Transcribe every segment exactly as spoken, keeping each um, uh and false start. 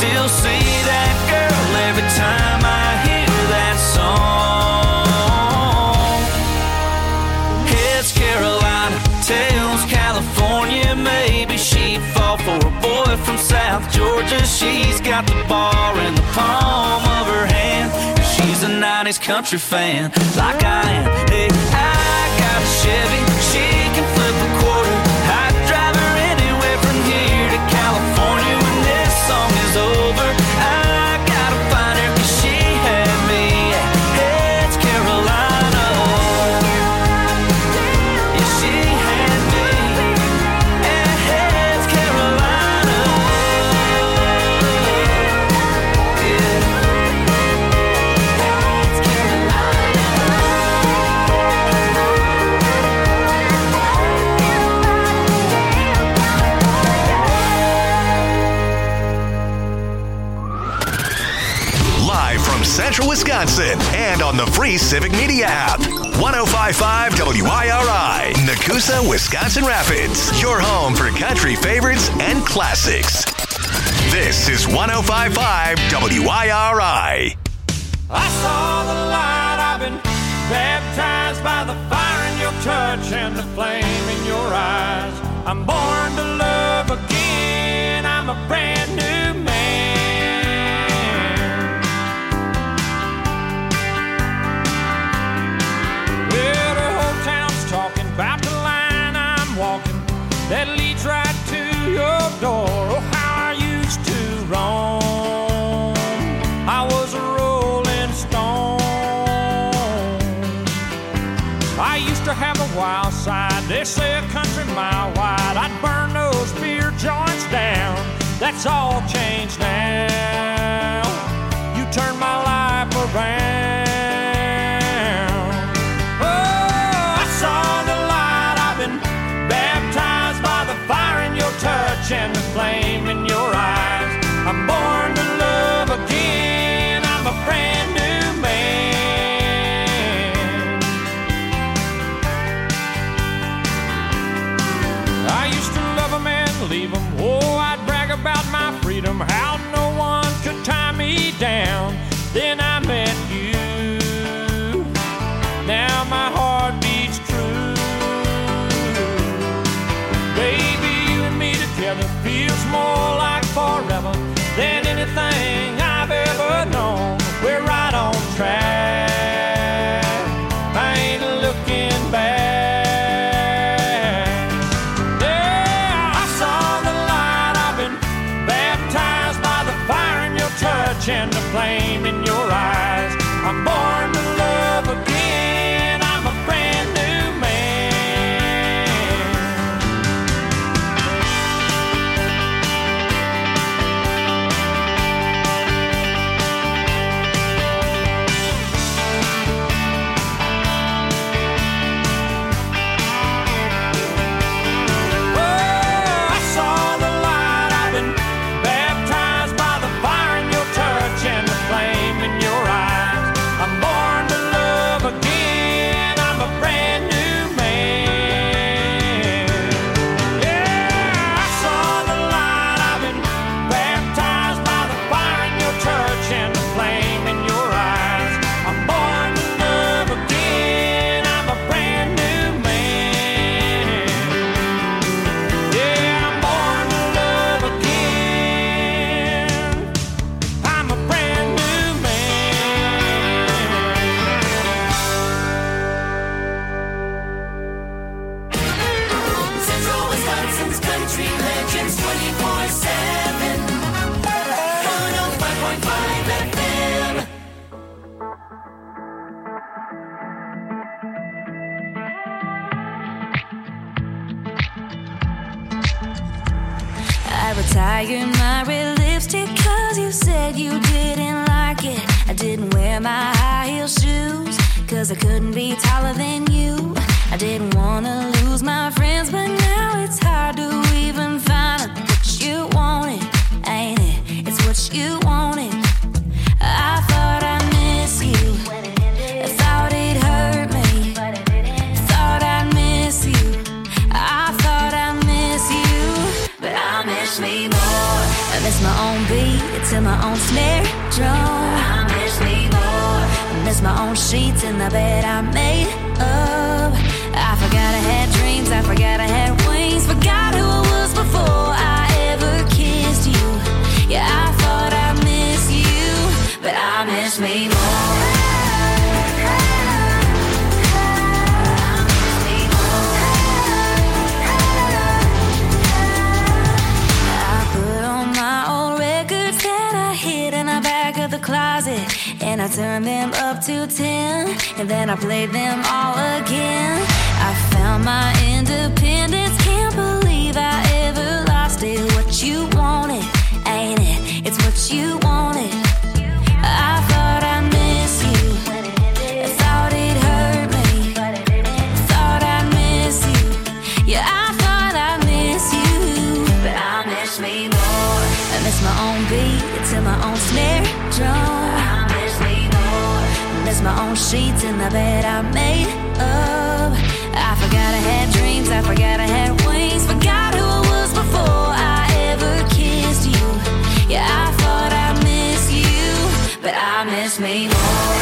still see that girl every time I hear that song. Heads Carolina, tails California. Maybe she'd fall for a boy from South Georgia. She's got the bar in the palm of her hand. She's a nineties country fan, like I am. Hey, I got a Chevy, she can flip a quarter. I'd drive her anywhere from here to California. When this song is over, I gotta find her, 'cause she had me at Heads Carolina. Yeah, she had me at Heads Carolina. Yeah. Central Wisconsin and on the free Civic Media app. one oh five point five W I R I, Nakusa, Wisconsin Rapids. Your home for country favorites and classics. This is one oh five point five W I R I. I saw the light, I've been baptized by the fire in your touch and the flame in your eyes. I'm born to love again, I'm a brand new man. About the line I'm walking that leads right to your door. Oh, how I used to roam. I was a rolling stone. I used to have a wild side. They say a country mile wide. I'd burn those beer joints down. That's all changed now. You turned my life around. Touch and the flame in your eyes. I'm born to love again. I'm a brand new man. I used to love a man, leave him. Oh, I'd brag about my freedom, how no one could tie me down. Then I met you. Now my heart beats true. Baby, together feels more like forever than anything I've ever known. We're right on track, I ain't looking back. Yeah, I saw the light, I've been baptized by the fire in your touch and the flame in your eyes. I'm born to love again, I'm a brand new man. Retired my red lipstick 'cause you said you didn't like it. I didn't wear my high heel shoes 'cause I couldn't be taller than you. I didn't wanna lose my friends, but now it's hard to even find out what you wanted, ain't it? It's what you wanted. I thought I'd miss you, I thought it hurt me, thought I'd miss you, I thought I'd miss you, but I miss me more. I miss miss my own beat to my own snare drum. I miss me more. I miss my own sheets in the bed I made up. I forgot I had dreams, I forgot I had wings, forgot who I was before I ever kissed you. Yeah, I thought I miss you, but I miss me more. Closet, and I turned them up to ten, and then I played them all again. I found my independence, can't believe I ever lost it. What you wanted, ain't it? It's what you wanted. I thought I miss you, I thought it hurt me, thought I miss you. Yeah, I thought I miss you, but I miss me more. I miss my own beat to my own snare drum. I miss me more. I miss my own sheets in the bed I made up. I forgot I had dreams, I forgot I had wings, forgot who I was before I ever kissed you. Yeah, I thought I miss you, but I miss me more.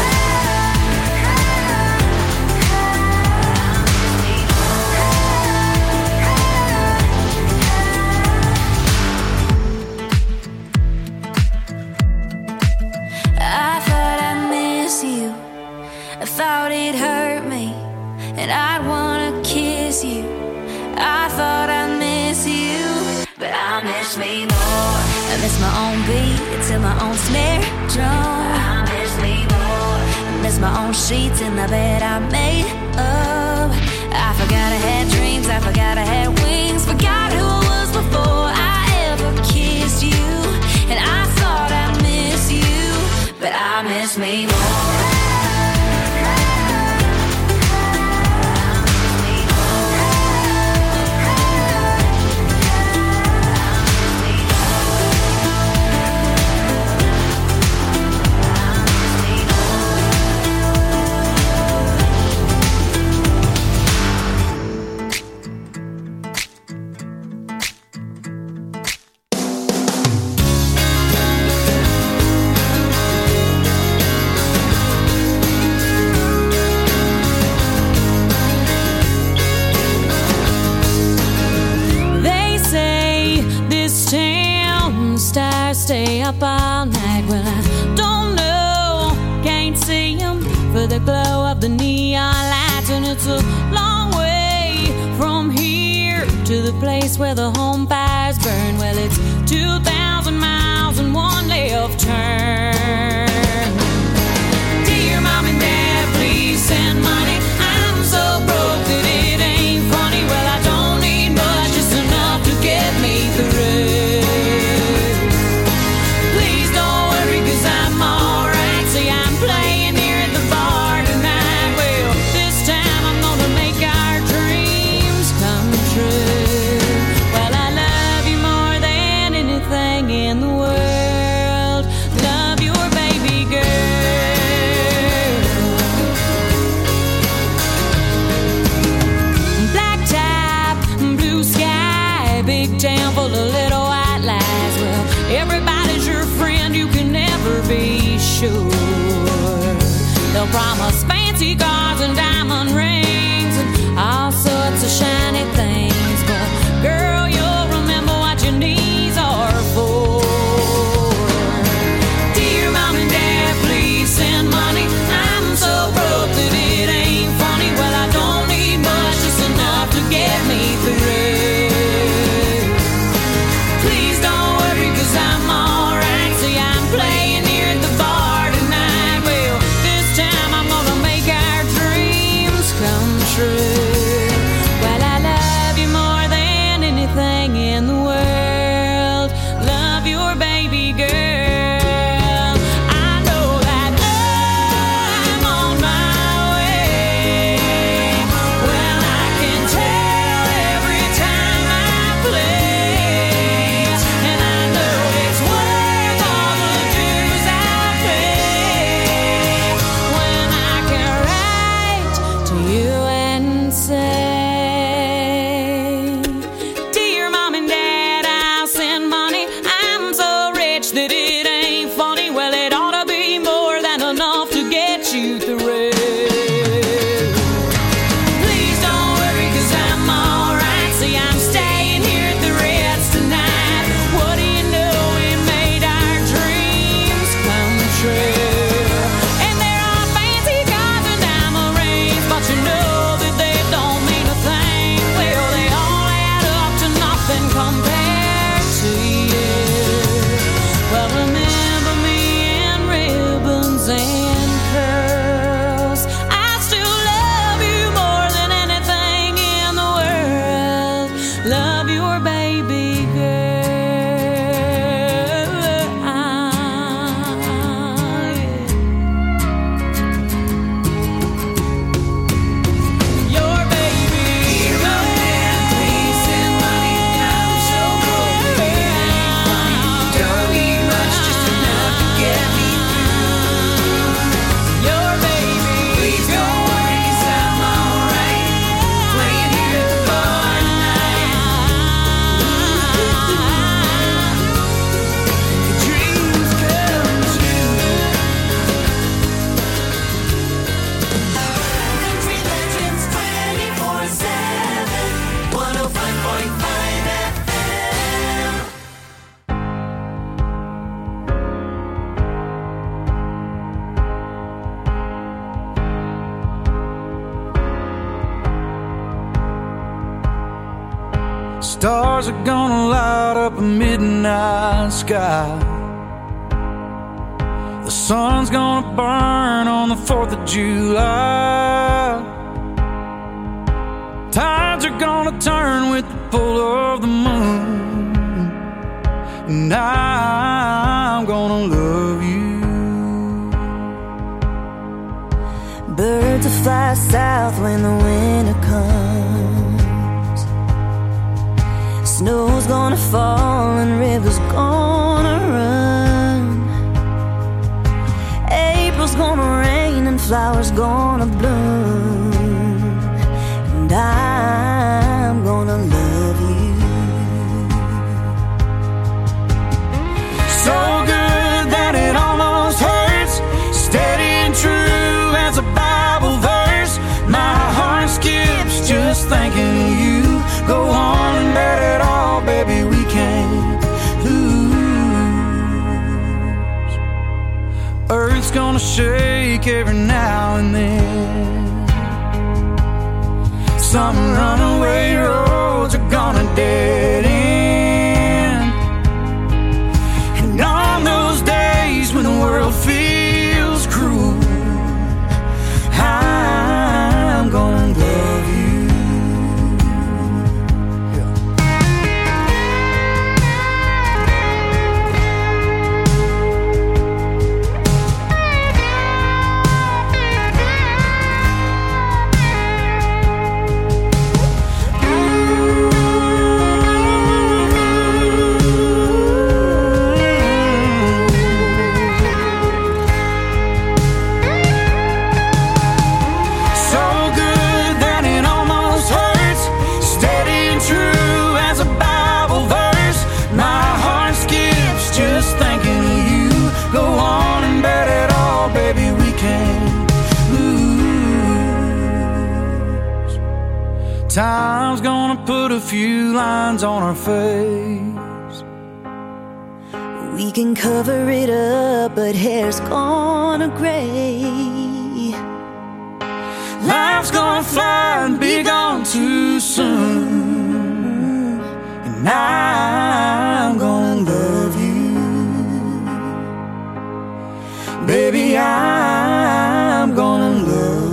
I thought it hurt me, and I'd wanna kiss you. I thought I miss you, but I miss me more. I miss my own beat to my own snare drum. I miss me more. I miss my own sheets in the bed I made up. I forgot I had dreams, I forgot I had wings, forgot who I was before I ever kissed you. And I thought I miss you, but I miss me more. Stay up all night. Well, I don't know, can't see them for the glow of the neon lights. And it's a long way from here to the place where the home fires burn. Well, it's two thousand miles and one left turn. Dear Mom and Dad, please send money. I'm so broke that it ain't funny. Well, I don't need much, just enough to get me through. They'll promise fancy cars and diamond rings and all sorts of shiny things, but girl, you'll remember what your knees are for. Dear Mom and Dad, please send money. I'm so broke that it ain't funny. Well, I don't need much, just enough to get me through. Please don't worry, 'cause I'm alright. See, I'm playing here at the bar tonight. Well, this time I'm gonna make our dreams come true. Well, I love you more than anything in the world. Love your baby girl. I know that I'm on my way. Well, I can tell every time I play, and I know it's worth all the dues I pay. When I can write to you and say, dear Mom and Dad, Stars are gonna light up a midnight sky. The sun's gonna burn on the fourth of July. Tides are gonna turn with the pull of the moon, and I'm gonna love you. Birds will fly south when the winter comes. Snow's gonna fall and rivers gonna run. April's gonna rain and flowers gonna bloom, and I'm gonna love you. So good that it almost hurts, steady and true as a Bible verse. My heart skips just thinking of you. Go on and bet it all, baby, we can't lose. Earth's gonna shake every now and then. Some runaway roads are gonna dead end. And on those days when the world feels cruel, I'm gonna love you. Time's gonna put a few lines on our face. We can cover it up, but hair's gonna gray. Life's gonna fly and be gone too soon, and I'm gonna love you. Baby, I'm gonna love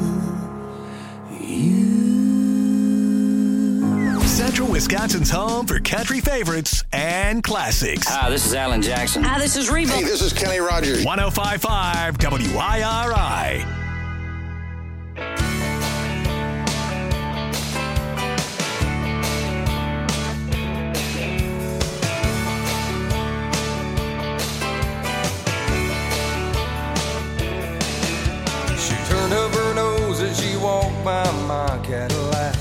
Central Wisconsin's home for country favorites and classics. Hi, this is Alan Jackson. Hi, this is Reba. Hey, this is Kenny Rogers. one oh five point five W I R I. She turned up her nose as she walked by my Cadillac.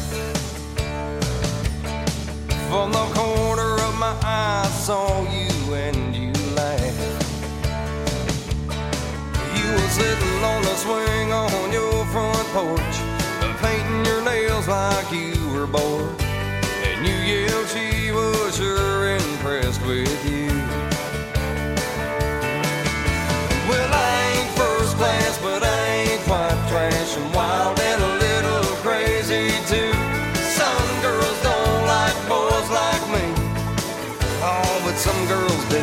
From the corner of my eye, I saw you and you laughed. You were sitting on the swing on your front porch, painting your nails like you were bored. And you yelled she was sure impressed with you. Well, I ain't first class, but I ain't quite trash, and wild and a little crazy too. Some girls don't like boys like me, oh, but some girls do.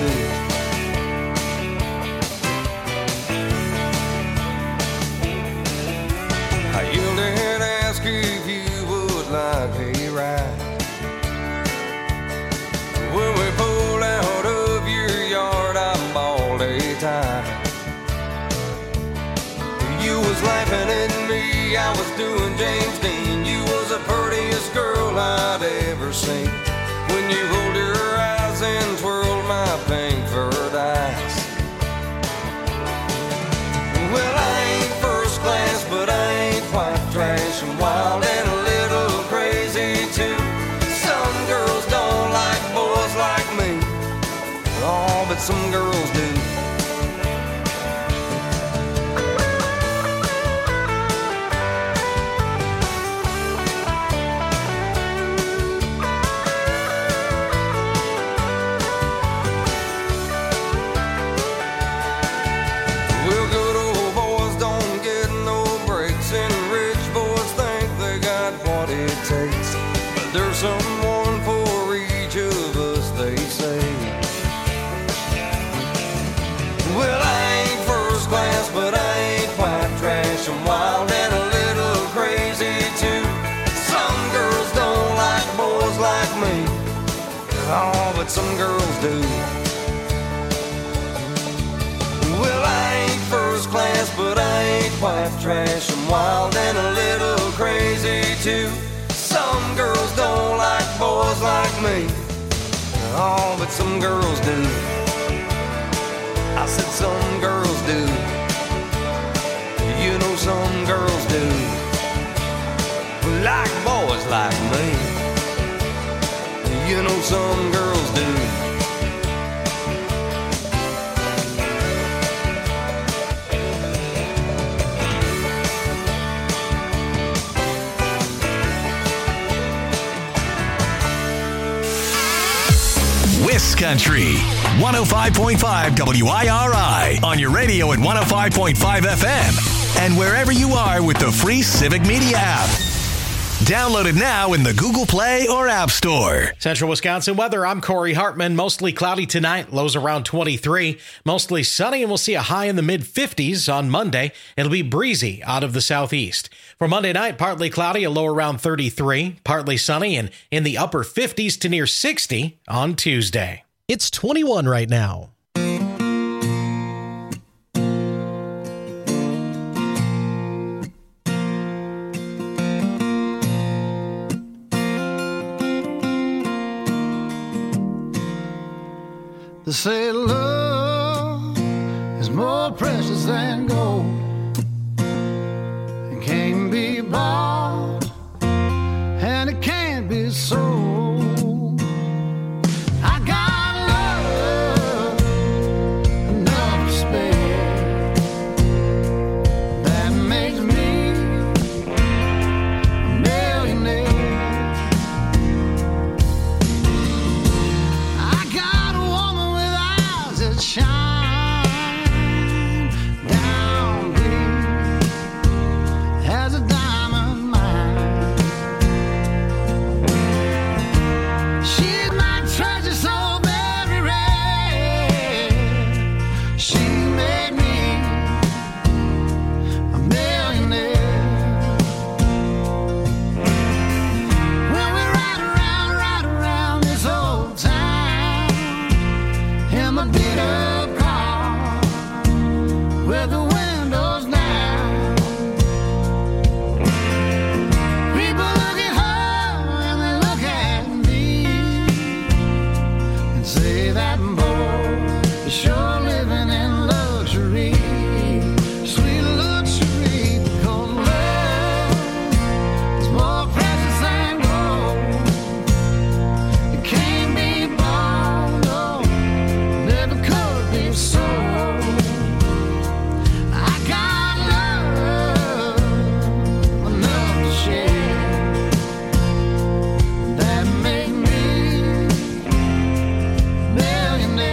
I yelled and asked if you would like a ride. When we pulled out of your yard, I bawled a tie. You was laughing at me, I was doing James Dean. You was the prettiest girl I'd ever seen. When you rolled your eyes and twirled my pink furred eyes. Well, I ain't first class, but I ain't quite trash, and wild and a little crazy too. Some girls don't like boys like me, oh, but some girls do. Someone for they say. Well, I ain't first class, but I ain't quite trash. I'm wild and a little crazy too. Some girls don't like boys like me. Oh, but some girls do. Well, I ain't first class, but I ain't quite trash. I'm wild and a little crazy too. Some girls don't like boys like me. Oh, but some girls do. I said some girls do. You know some girls do. Like boys like me. You know some girls do. Country one oh five point five W I R I on your radio at one oh five point five F M and wherever you are with the free Civic Media app. Download it now in the Google Play or App Store. Central Wisconsin weather. I'm Corey Hartman. Mostly cloudy tonight. Lows around twenty-three. Mostly sunny, and we'll see a high in the mid fifties on Monday. It'll be breezy out of the southeast. For Monday night, partly cloudy, a low around thirty-three. Partly sunny and in the upper fifties to near sixty on Tuesday. It's twenty-one right now. They say love is more precious than gold. It can't be bought and it can't be sold. I got love enough to spare. That makes me a millionaire. I got a woman with eyes that shine down green as a diamond mine. She's my treasure so very rare. She made me a millionaire. When we ride around, ride around this old town in my beat up car with the windows down. People look at her and they look at me and say that boy is sure living in luxury, sweet luxury, because love is more precious than gold. It can't be bought, no, never could be sold. I got love enough to share. That make me millionaire.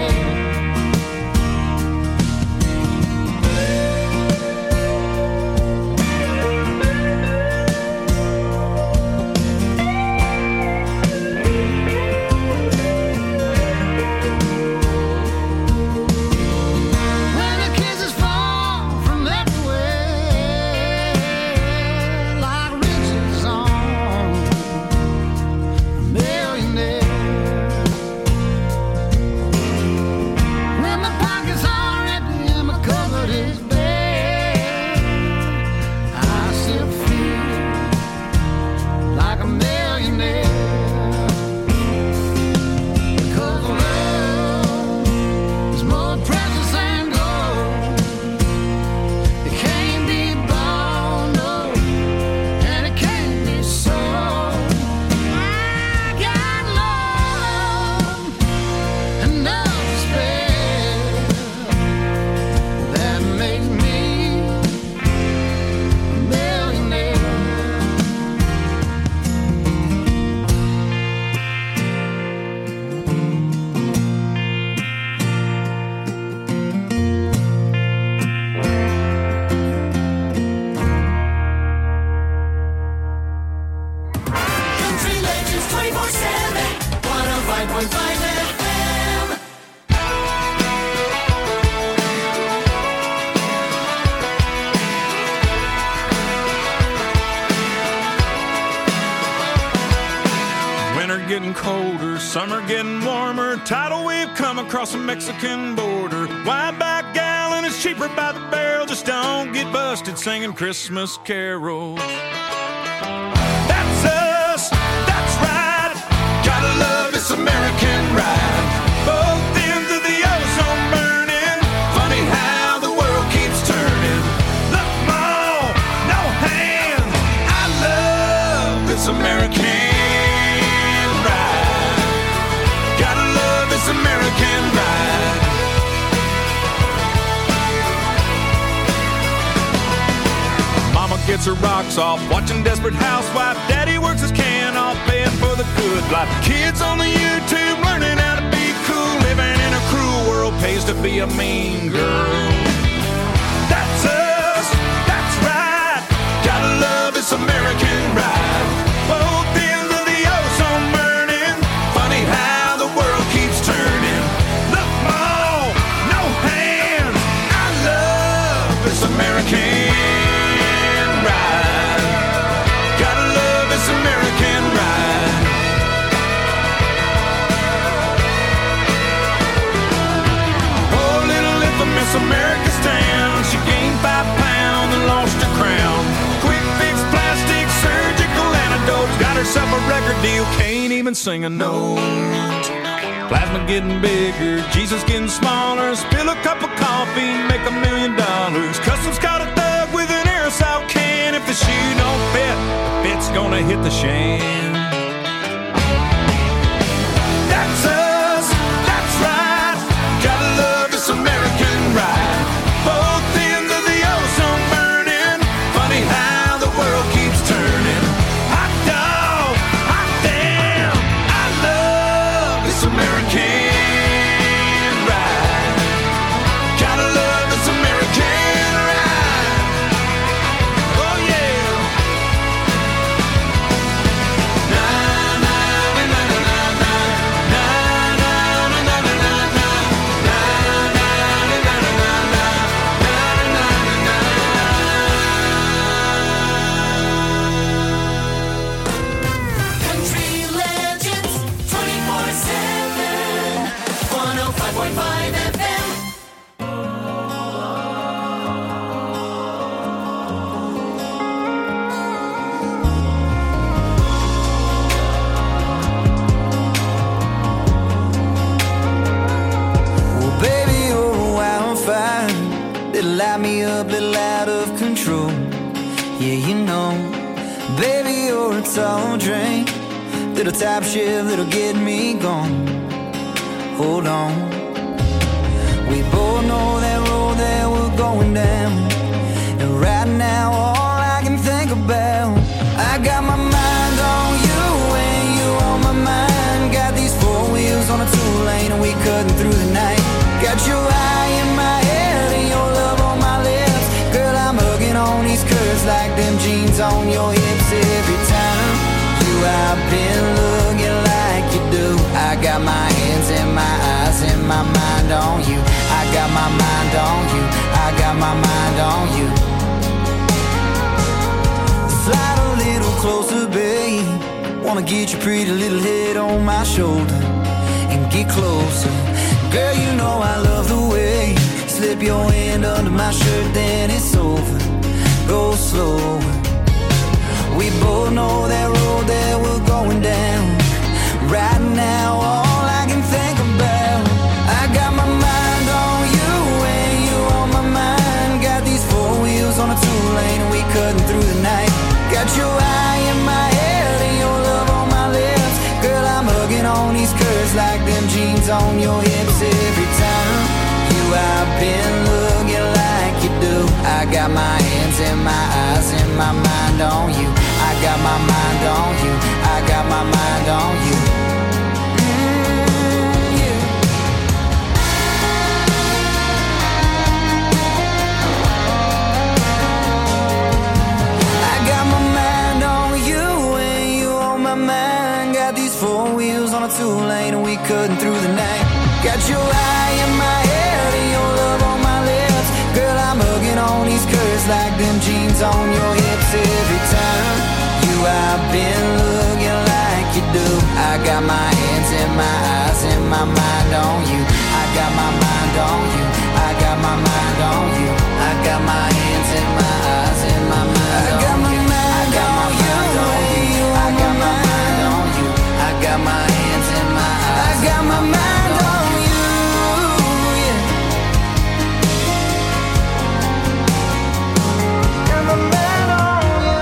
Summer getting warmer, tidal wave come across the Mexican border. Wide back gallon is cheaper by the barrel. Just don't get busted singing Christmas carols. That's us, that's right. Gotta love this American ride. Both ends of the ozone burning. Funny how the world keeps turning. Look, Mom, no hand. I love this American ride. Gotta love this American ride. Mama gets her rocks off, watching Desperate Housewife. Daddy works his can off, paying for the good life. Kids on the YouTube learning how to be cool. Living in a cruel world pays to be a mean girl. That's us, that's right. Gotta love this American ride. Both ends of the ozone burning. Funny how the world keeps turning. Look, Mom, no hands. I love this American ride. Gotta love this American ride. Oh, little infamous America stands. She gained five pounds and lost her crown. Quick fix, plastic, surgical antidotes. Got herself a record deal, can't even sing a note. Plasma getting bigger, Jesus getting smaller. Spill a cup of coffee, make a million dollars. Customs caught a thug with an aerosol can. If the shoe don't fit, the fit's gonna hit the shan. That's us, that's right. Gotta love this American ride. Both ends of the ozone burning. Funny how the world keeps turning. Hot dog, hot damn. I love this American ride. Gotta love this American ride. Oh yeah. Na na na na na na na na na na na na na Country Legends twenty-four seven, one oh five point five F M. Well, baby, you're a wildfire that'll light me up, little out of control. Yeah, you know, baby, you're a tall drink, little top shift that'll get me gone. Hold on, we both know that road that we're going down, and right now all I can think about, I got my mind on you and you on my mind. Got these four wheels on a two-lane and we cutting through the night. Got your eye in my head and your love on my lips. Girl, I'm hugging on these curves like them jeans on your hips. Every time you I've been looking like you do. I got my hands and my eyes and my mind on you. I got my mind on you. I got my mind on you. Slide a little closer, babe. Wanna get your pretty little head on my shoulder and get closer. Girl, you know I love the way you slip your hand under my shirt, then it's over. Go slower. We both know that road that we're going down. Right now, all I can think about, I got my mind on you and you on my mind. Got these four wheels on a two-lane and we cutting through the night. Got your eye in my head and your love on my lips. Girl, I'm hugging on these curves like them jeans on your hips. Every time you I've been looking like you do. I got my hands and my eyes and my mind on you. I got my mind on you. I got my mind on you. Mm, yeah. I got my mind on you and you on my mind. Got these four wheels on a two-lane and we cutting through the night. Got your eye in my head and your love on my lips. Girl, I'm hugging on these curves like them jeans on your hips. Every time you I've been looking like you do. I got my hands in my my mind on you. I got my mind on you. I got my mind on you. I got my hands and my eyes and my mind on you. I got my mind on you. I got my mind on you. I got my hands and my eyes. I got my mind on you. Yeah. Got my mind on you.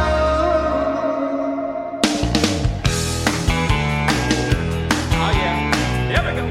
Oh yeah, here we go.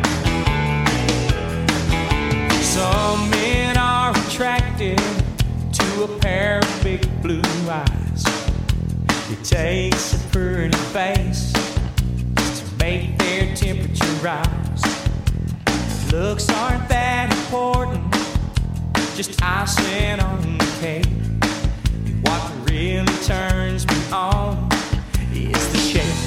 Some men are attracted to a pair of big blue eyes. It takes a pretty face to make their temperature rise. Looks aren't that important, just icing on the cake. What really turns me on is the shake.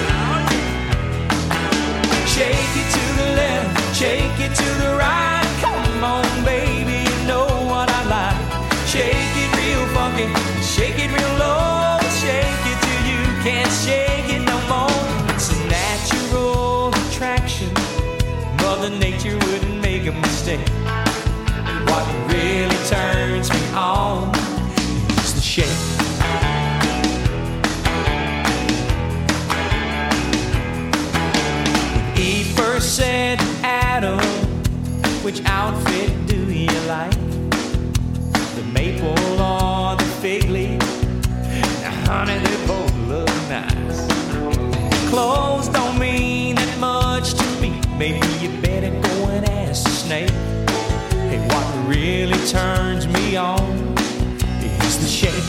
Shake it to the left, shake it to the right. Come on, baby, you know what I like. Shake it real funky, shake it real low. Shake it till you can't shake it no more. It's a natural attraction. Mother Nature wouldn't make a mistake. And what really turns me on is the shake. When Eve first said to Adam, which outfit do you like? The maple or the fig leaf? Now, honey, they both look nice. Clothes don't mean that much to me. Maybe you better go and ask the snake. Hey, what really turns me on is the shake.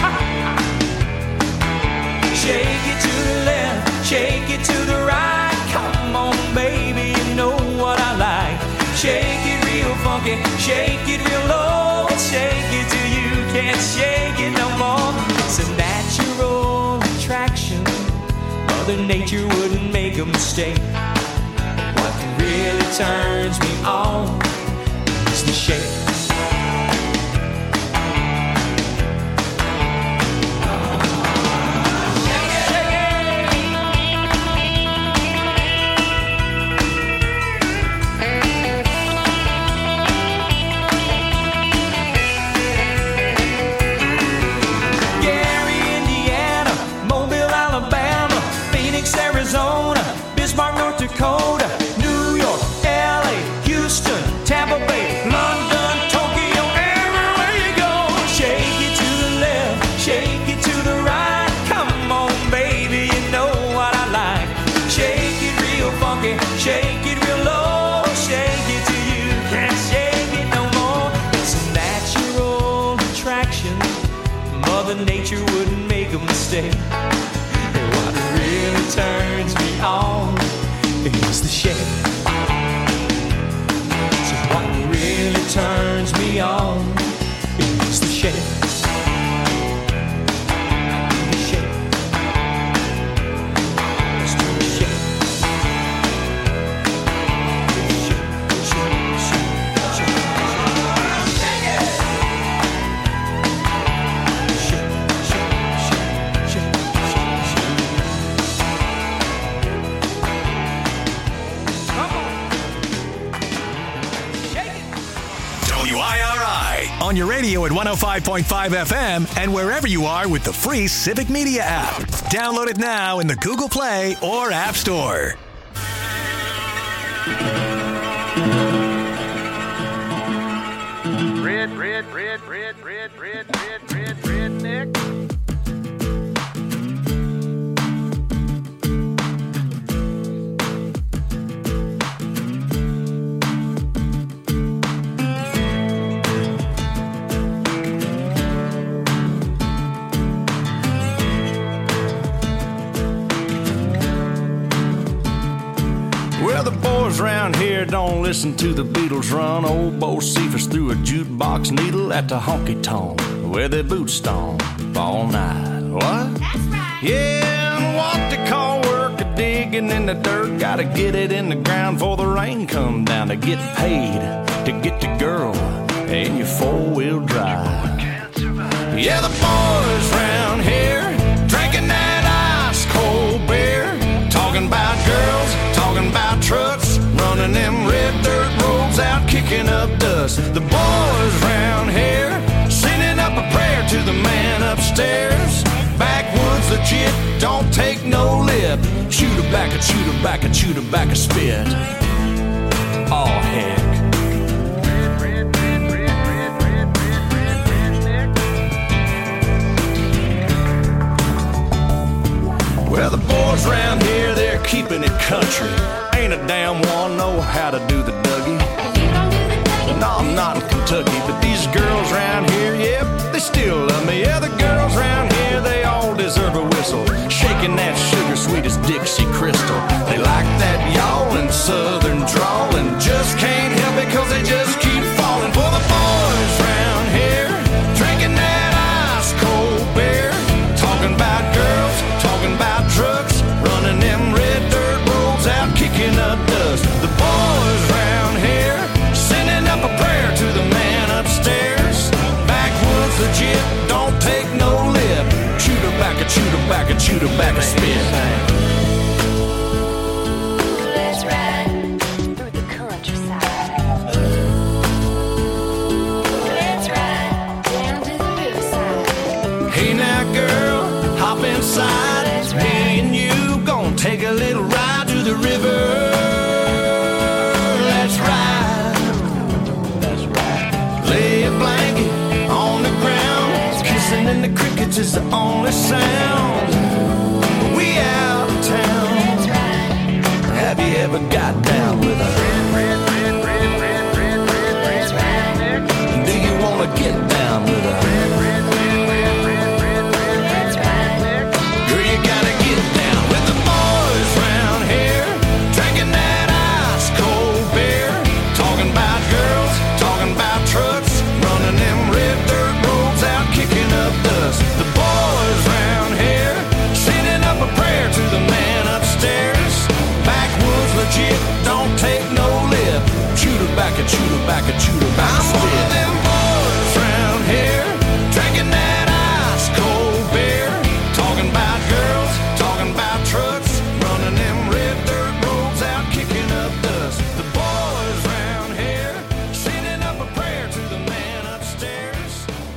Shake it to the left, shake it to the right. Come on, baby, you know what I like. Shake it real funky, shake it real low. Shake it till you can't shake it no more. It's a natural attraction. Mother Nature wouldn't make a mistake. What really turns me on is the shake. Arizona, Bismarck, North Dakota, New York, L A, Houston, Tampa Bay, London, Tokyo, everywhere you go. Shake it to the left, shake it to the right. Come on, baby, you know what I like. Shake it real funky, shake it real low. Shake it till you can't shake it no more. It's a natural attraction. Mother Nature wouldn't make a mistake. What really turns me on is the shake. So what really turns me on is the shake. The shake. Let's do the shake. Shake, shake, shake, shake, shake it. Shake, shake, shake, shake, shake, shake. W I R I on your radio at one oh five point five F M and wherever you are with the free Civic Media app. Download it now in the Google Play or App Store. Red, red, red, red, red, red, red, red, redneck. Well, the boys round here don't listen to the Beatles run. Old Bo Cephas threw a jukebox needle at the honky-tonk where they boot stomp all night. What? That's right. Yeah, and what they call work a digging in the dirt. Gotta get it in the ground before the rain come down to get paid, to get the girl in your four-wheel drive. Yeah, the boys round here drinking that ice cold beer, talking about girls, talking about trucks, running running them red dirt roads out, kicking up dust. The boys round here sending up a prayer to the man upstairs. Backwoods legit, don't take no lip. Shoot her back, a shoot her back, a shoot her back, a spit. Oh heck. Well, the boys round here, they're keeping it country. Ain't a damn one know how to do the Dougie. No, I'm not in Kentucky, but these girls round here, yep, they still love me. Yeah, the girls round here, they all deserve a whistle. Shaking that sugar sweet as Dixie Crystal. They like that yawling southern drawl and just can't help it cause they just keep falling for the boys round here. Drinking that ice cold beer. Talking about girls, talking about trucks, running them red dirt roads out, kicking up dust. The boys round here sending up a prayer to the man upstairs. Backwoods legit, don't take no lip. Shoot her back, a shoot her back, a shoot her back, a spit. Let's ride through the countryside. Let's ride down to the riverside. Hey now girl, hop inside. Me and you gon' take a little ride to the river. Let's ride. Let's ride. Lay a blanket on the ground. Kissing in the crickets is the only sound. We out of town. Have you ever got down with a do you wanna get down with a girl, you gotta get down with the boys round here. Drinking that ice cold beer. Talking about girls, talking about trucks, running them red dirt roads out, kicking up dust. The boys round here sending up a prayer to the man upstairs. Backwoods legit, don't take no lip. Shoot her back and shoot her back and shoot her back. I'm one of them boys round here, drinking that ice cold beer. Talking about girls, talking about trucks, running them red dirt roads out, kicking up dust. The boys round here sending up a prayer to the man upstairs.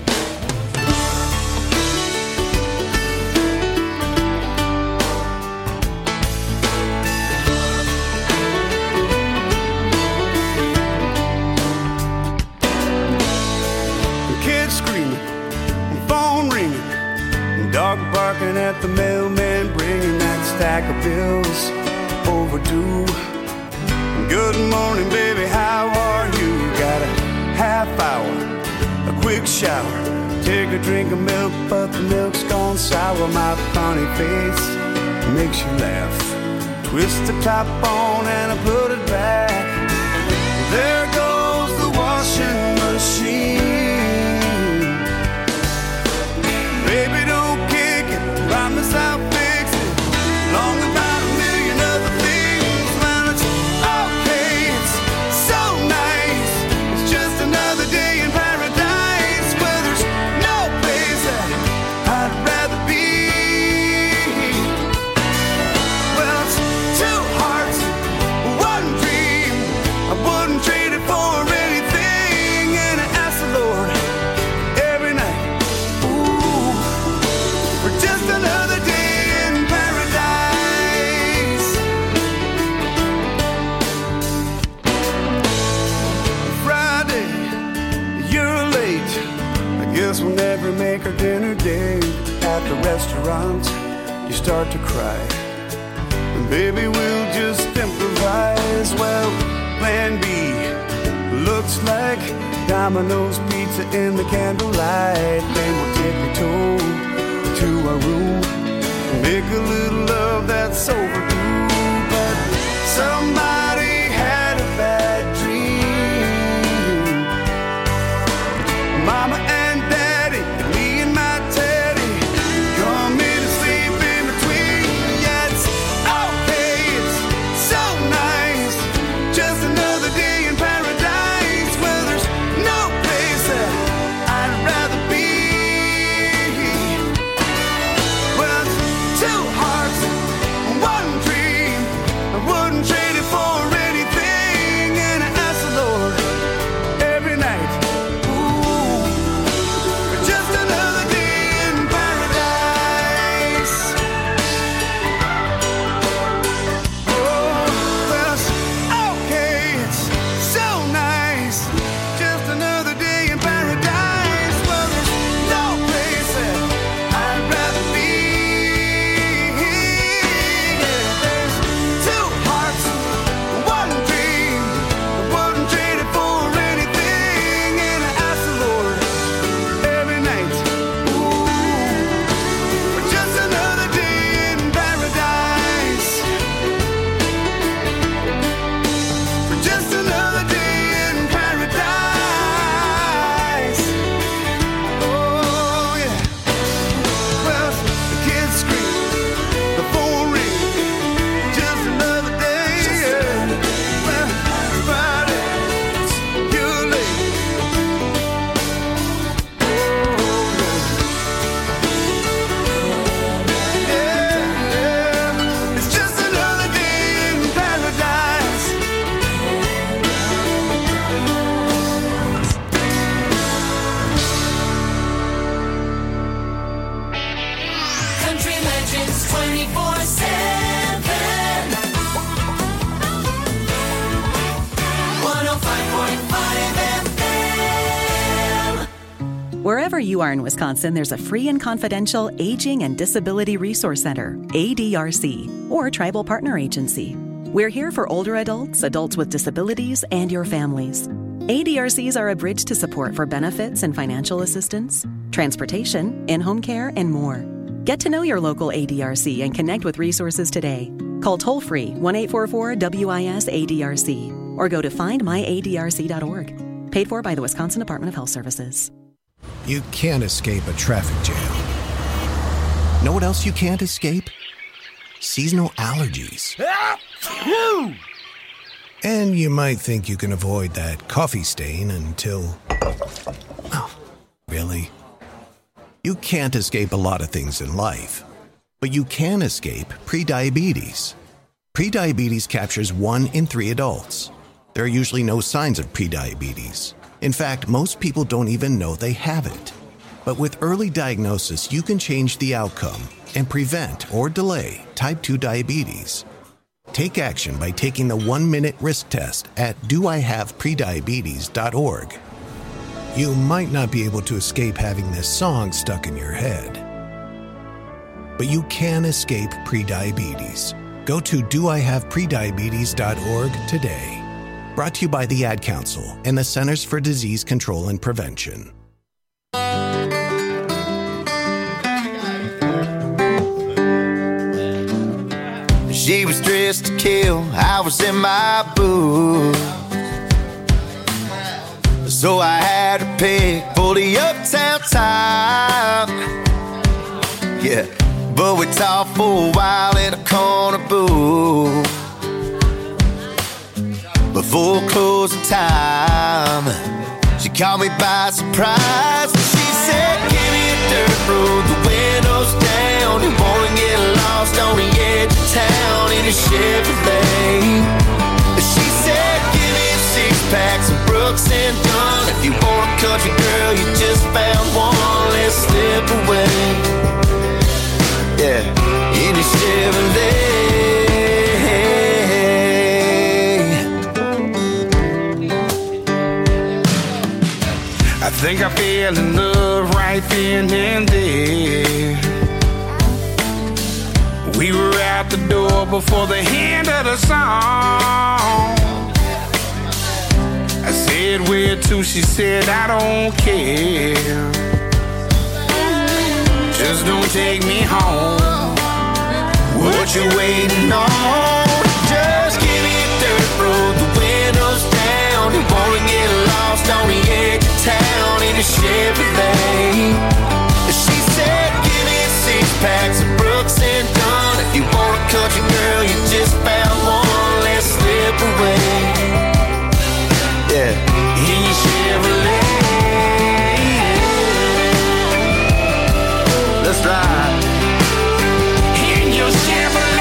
Kids screaming, phone ringing, dog barking at the mailman, bringing that stack of bills overdue. Good morning, baby, how are you? Got a half hour, a quick shower, take a drink of milk, but the milk's gone sour. My funny face makes you laugh. Twist the top on and I put it back. There goes the washing machine. Baby, don't kick it, promise I'll fix it. Long about a million other things, man, it's okay, it's so nice. It's just another day in paradise where there's no place that I'd rather be. Well, it's two hearts, one dream. I wouldn't trade it for anything, and I ask the Lord every night, ooh, for just another day in paradise. Friday, you're late. I guess we'll never make our dinner date. At the restaurant, you start to cry. And baby, we'll just improvise. Well, plan B looks like Domino's pizza in the candlelight. Then we'll take you to, to our room, make a little love that's overdue. But somebody had a bad dream. Mama and Daddy, me and my Teddy, come in to sleep in between. Yeah, it's okay, it's so nice. Just another day in paradise where there's no place that I'd rather be. Well, it's two hearts, one dream. I wouldn't trade it for Wherever you are in Wisconsin, there's a free and confidential Aging and Disability Resource Center, A D R C, or Tribal Partner Agency. We're here for older adults, adults with disabilities, and your families. A D R Cs are a bridge to support for benefits and financial assistance, transportation, in-home care, and more. Get to know your local A D R C and connect with resources today. Call toll-free one eight four four W I S A D R C or go to find my A D R C dot org. Paid for by the Wisconsin Department of Health Services. You can't escape a traffic jam. Know what else you can't escape? Seasonal allergies. And you might think you can avoid that coffee stain until... Oh, really? You can't escape a lot of things in life, but you can escape prediabetes. Prediabetes captures one in three adults. There are usually no signs of prediabetes. In fact, most people don't even know they have it. But with early diagnosis, you can change the outcome and prevent or delay type two diabetes. Take action by taking the one-minute risk test at do I have prediabetes dot org. You might not be able to escape having this song stuck in your head, but you can escape prediabetes. Go to do I have prediabetes dot org today. Brought to you by the Ad Council and the Centers for Disease Control and Prevention. She was dressed to kill, I was in my booth. So I had to pick for the uptown time. Yeah, but we talked for a while in a corner booth. Before closing time, she caught me by surprise. She said, give me a dirt road, the windows down. You wanna get lost on the edge of town in a Chevrolet. She said, give me a six pack, some Brooks and Dunn. If you want a country girl, you just found one. Let's slip away. Yeah, in a Chevrolet. I think I fell in love right then and there. We were out the door before the end of the song. I said, where to? She said, I don't care. Just don't take me home. What you waiting on? Just give me a dirt road, the windows down. You wanna get lost on the edge of town in a Chevrolet. She said, give me a six pack, some Brooks and Dunn. If you want a country girl, you just found one. Let's slip away. Yeah, in your Chevrolet. Let's ride. In your Chevrolet.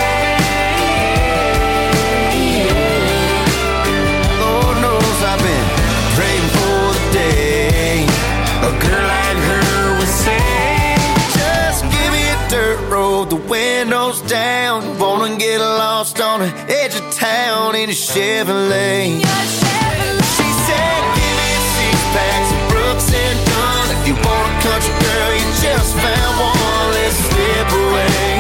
Lord knows I've been praying for the day a girl like her would say, just give me a dirt road, the windows down. Wanna get lost on the edge of town in a Chevrolet. She said, give me a six pack, some Brooks and Dunn. If you want a country girl, you just found one. Let's slip away.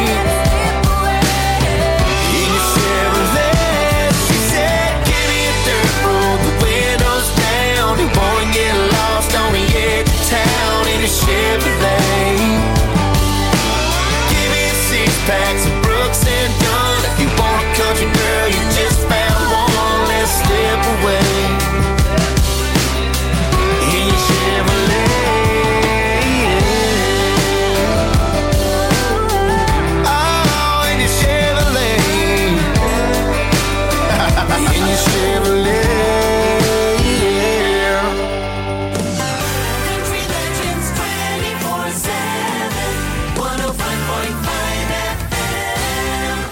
In your Chevrolet. She said, give me a dirt road, the windows down. You wanna get lost on the edge of town in a Chevrolet. Give me a six pack, some Brooks and Dunn. If you want a country girl, you just found one. Let's slip away. In your Chevrolet. Oh, in your Chevrolet. In your Chevrolet. Country Legends twenty-four seven, one oh five point five F M.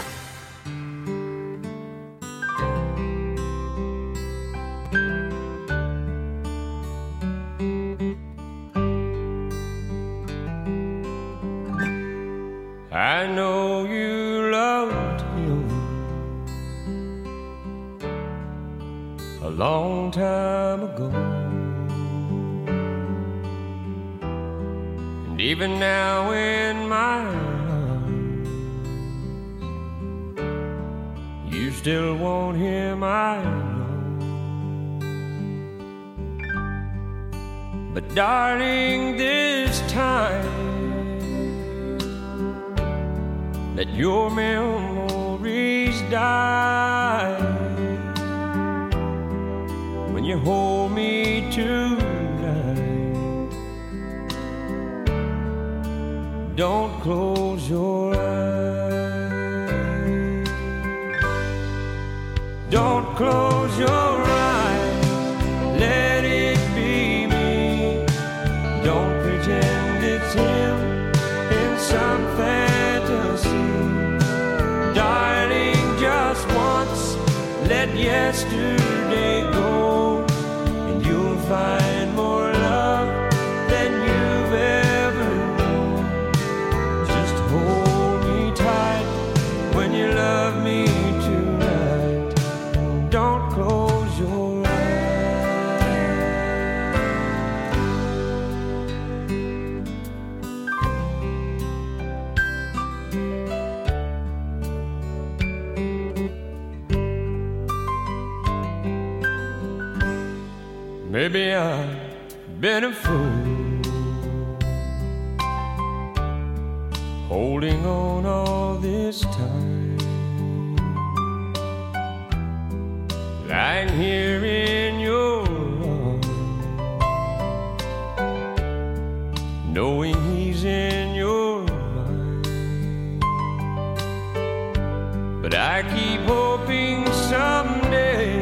I know you loved him a long time ago. even now in my arms, you still want him, I know. But darling, this time let your memories die when you hold me tonight. Don't close your eyes. Don't close your eyes. Let it be me. Don't pretend it's him in some fantasy. Darling, just once, let yesterday go, and you'll find more love than you've ever known. Just hold me tight when you love me tonight, and don't close your Maybe I've been a fool, holding on all this time, lying here in your arms, knowing he's in your mind. But I keep hoping someday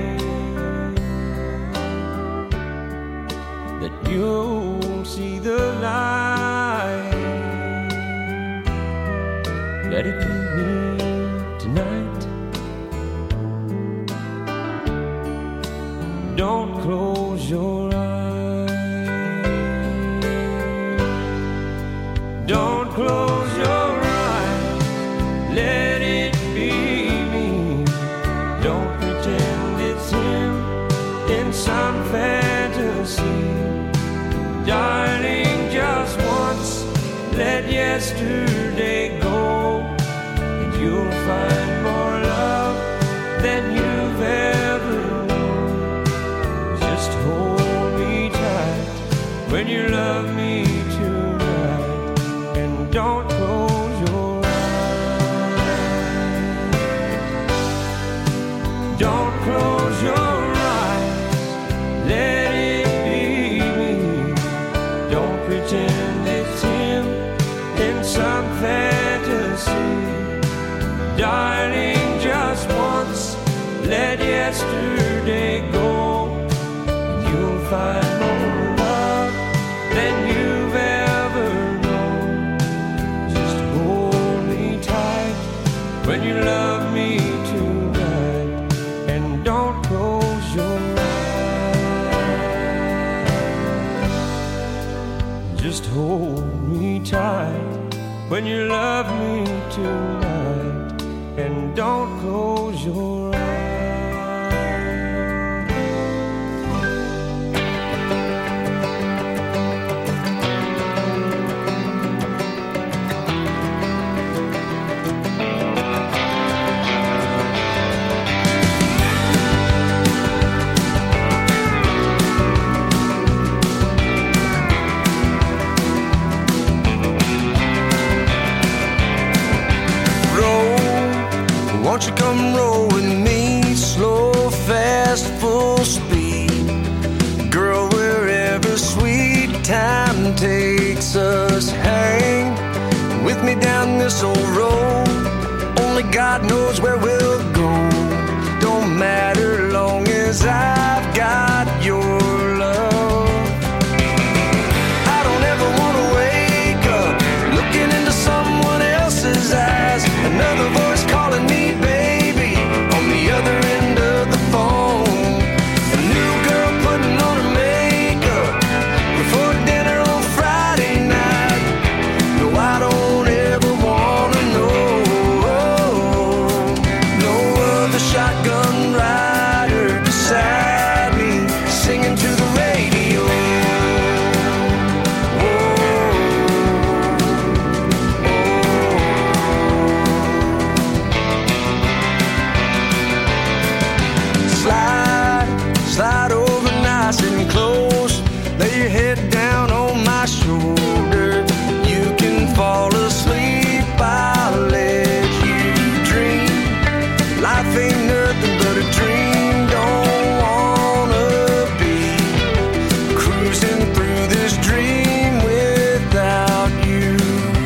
that you'll see the light. Let it be me tonight. Don't close your eyes. Don't close your eyes. Let it be me. Don't pretend it's him in some fantasy. Darling, just once, let yesterday go, and you'll find more love than you've ever known. Just hold me tight when you love me tonight, and don't close your eyes. Don't close your eyes. Let it pretend it's him in some fantasy. Darling, just once, let yesterday go, and you'll find more love than you've ever known. Just hold me tight when you love me tonight, and don't close your eyes. Just hold me tight when you love me tonight, and don't close your eyes. Won't you come roll with me, slow, fast, full speed, girl, wherever sweet time takes us. Hang with me down this old road, only God knows where we'll go. Don't matter long as I've got your love. I don't ever want to wake up looking into someone else's eyes, another voice calling me baby on the other end of the phone. A new girl putting on her makeup before dinner on Friday night. No, I don't ever wanna know. No, Slide over nice and close. Lay your head down on my shoulder. You can fall asleep, I'll let you dream. Life ain't nothing but a dream. Don't wanna be cruising through this dream without you.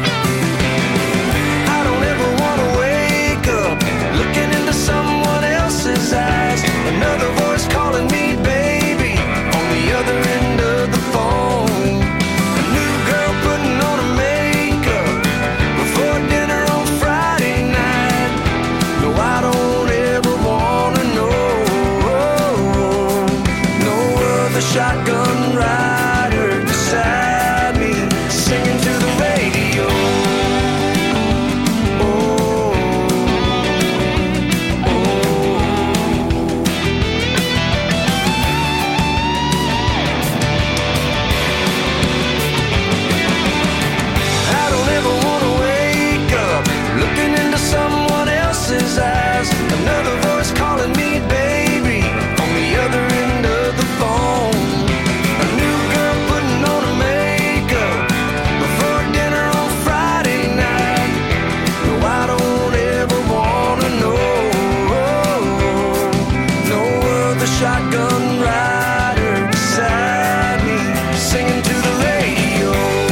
I don't ever wanna wake up looking into someone else's eyes. Another voice calling me baby on the other end of the phone. A new girl putting on her makeup before dinner on Friday night. No, I don't ever wanna know. No other shotgun rider beside me singing to the radio. Someone else's eyes. Another voice calling me baby on the other end of the phone. A new girl putting on her makeup before dinner on Friday night. No, I don't ever wanna know. No other shotgun rider beside me singing to the radio.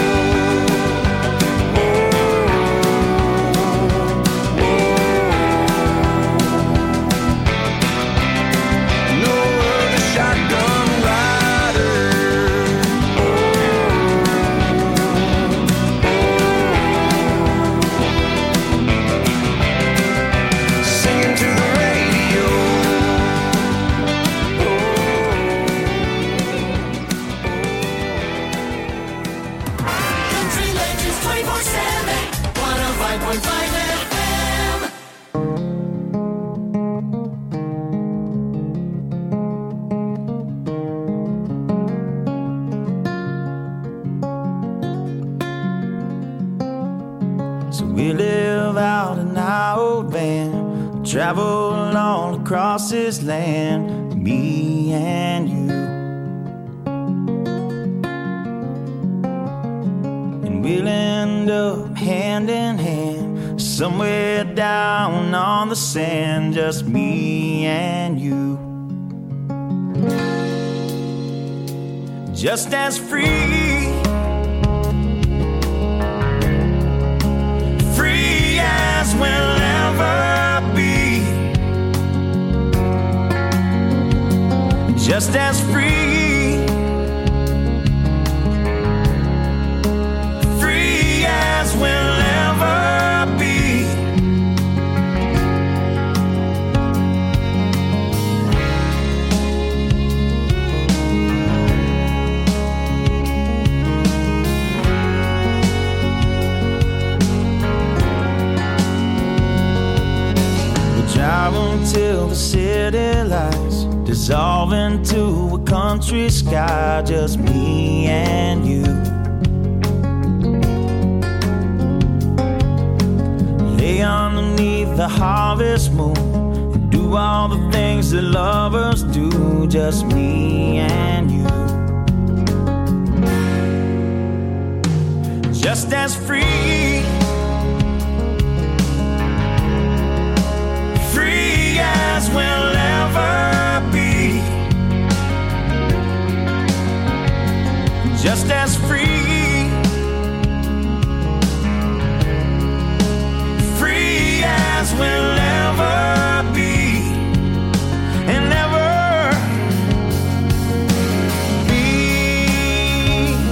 Travel all across this land, me and you. And we'll end up hand in hand, somewhere down on the sand, just me and you. Just as free, free as we'll ever be. Just as free, free as we'll ever be. We drive until the city lights dissolve into a country sky, just me and you. Lay underneath the harvest moon and do all the things that lovers do, just me and you. Just as free, free as we'll ever be. Just as free, free as we'll ever be, and ever be.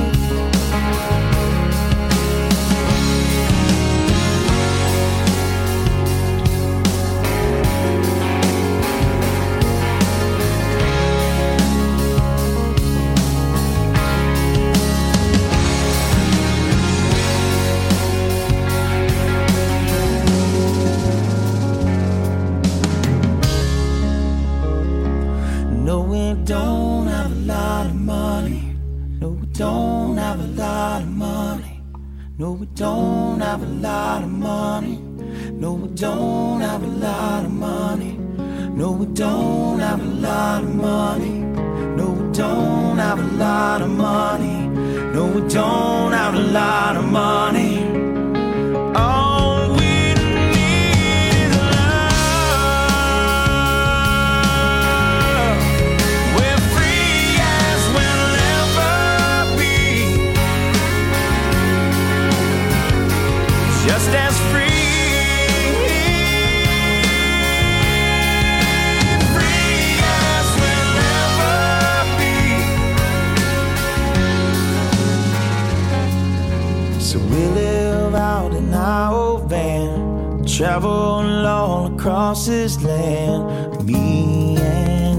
Don't have a lot of money. No, we don't have a lot of money. No, we don't have a lot of money. No, we don't have a lot of money. No, we don't have a lot of money. don't have a lot of money. All we need is love. We're free as we'll ever be, just as free. Travel all across this land, me and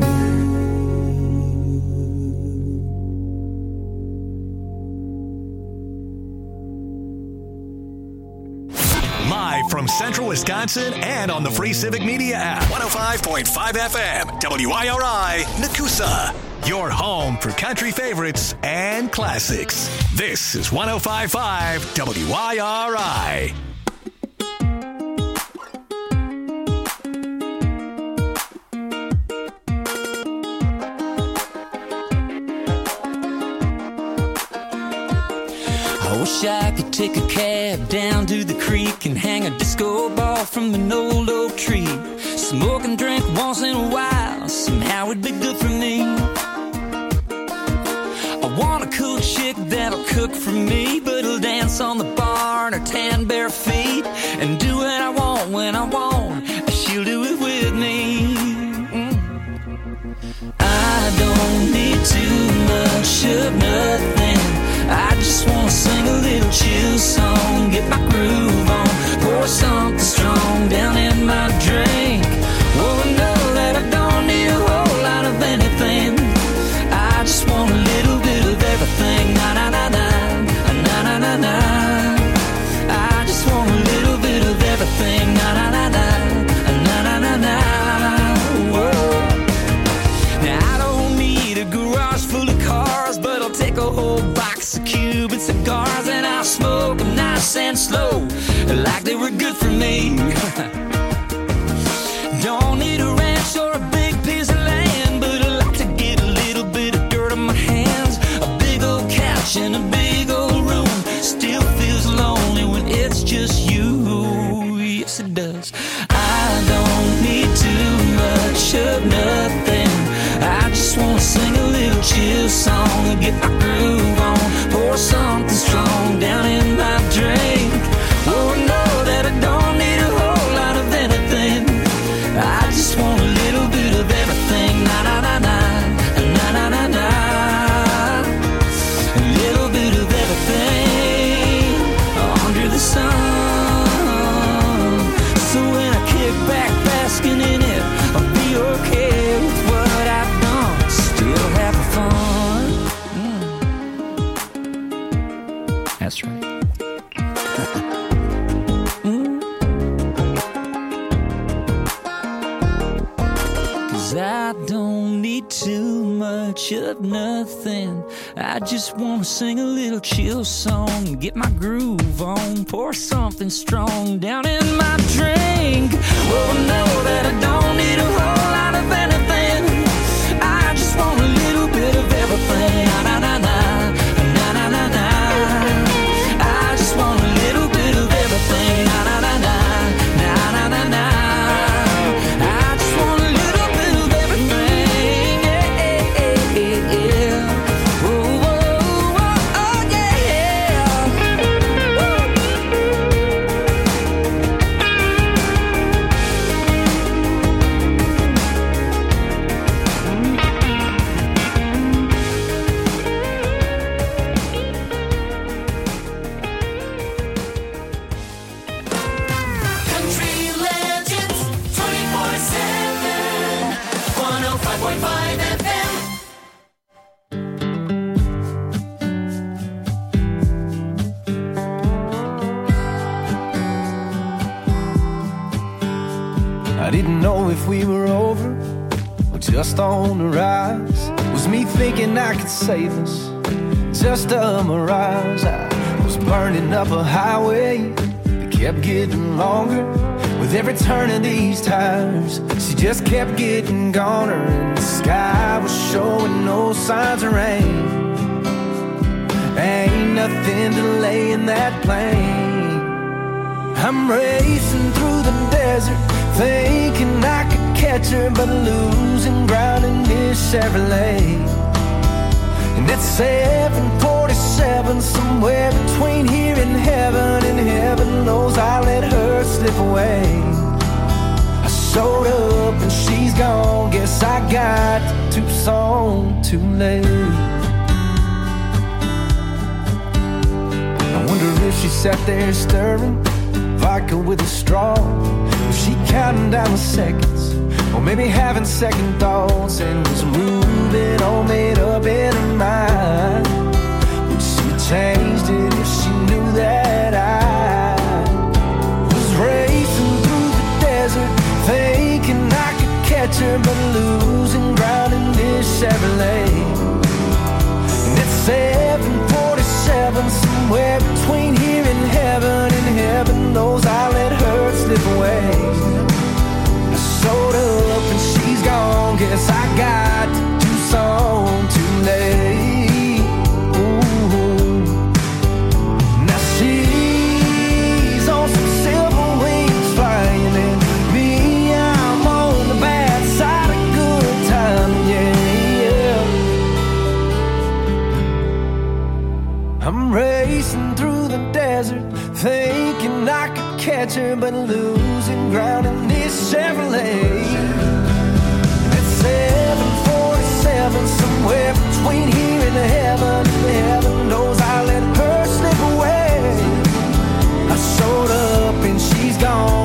you. Live from Central Wisconsin and on the Free Civic Media app. one oh five point five F M, W I R I, Nakusa. Your home for country favorites and classics. This is one oh five point five W I R I. I wish I could take a cab down to the creek and hang a disco ball from an old oak tree. Smoke and drink once in a while, somehow it'd be good for me. I want a cool chick that'll cook for me, but it'll dance on the bar in her tan bare feet and do what I want when I want. She'll do it with me. Mm. I don't need too much of nothing. I just wanna sing a little chill song, get my groove on, pour something strong down in my drink. Oh, I know that I don't need a whole lot of anything. I just want a little bit of everything. Na na na na, na na na na. I just want a little bit of everything. Na na na na, na na na na. Whoa. Now I don't need a garage full of cars, but I'll take a whole box of Cuban cigars and I'll smoke them nice and slow, like they were good for me. Don't need a ranch or a big piece of land, but I like to get a little bit of dirt on my hands. A big old couch in a big old room still feels lonely when it's just you. Yes, it does. I don't need too much of nothing. I just wanna sing a little chill song and get my groove on, pour something strong down in my drink. Oh, I know that I don't need a whole lot of anything. I just want a little bit of everything. Na na na na, na na na na. A little bit of everything under the sun. So when I kick back basking in it, I'll be okay with what I've done. Still have fun. Mm. That's right. I don't need too much of nothing. I just want to sing a little chill song, get my groove on, pour something strong down in my drink. Oh, know that I don't need a whole lot of anything. I just want a little bit of everything. Na na na na, na na na na. I just want a little bit of everything. Na na na na, na na na na. I didn't know if we were over or just on the rise. Was me thinking I could save us just a mirage? I was burning up a highway that kept getting longer with every turn of these tires. She just kept getting goner, and the sky was showing no signs of rain. Ain't nothing to lay in that plane. I'm racing through the desert, thinking I could catch her, but losing ground in this Chevrolet. And it's seven forty-seven, somewhere between here and heaven, and heaven knows I let her slip away. I showed up and she's gone, guess I got to Tucson too late. I wonder if she sat there stirring vodka with a straw, was she counting down the seconds, or maybe having second thoughts, and was moving all made up in her mind? Would she have changed it if she knew that I was racing through the desert, thinking I could catch her, but losing ground in this Chevrolet? And it's seven forty-seven, somewhere between here and heaven, and heaven knows I let her slip away. I showed up and she's gone, guess I got to Tucson too late. Ooh. Now she's on some silver wings flying, and me, I'm on the bad side of good time, yeah, yeah. I'm racing through the desert, thinking I could catch her, but lose